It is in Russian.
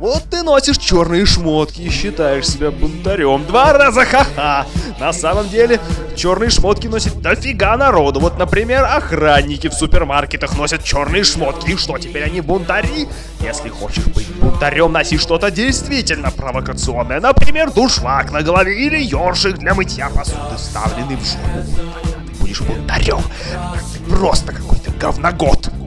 Вот ты носишь черные шмотки и считаешь себя бунтарем. 2 раза ха-ха. На самом деле, черные шмотки носит дофига народу. Вот, например, охранники в супермаркетах носят черные шмотки. И что, теперь они бунтари? Если хочешь быть бунтарем, носи что-то действительно провокационное. Например, дуршлаг на голове или ёршик для мытья посуды, вставленный в жопу. Тогда ты будешь бунтарем. Ты просто какой-то говногод.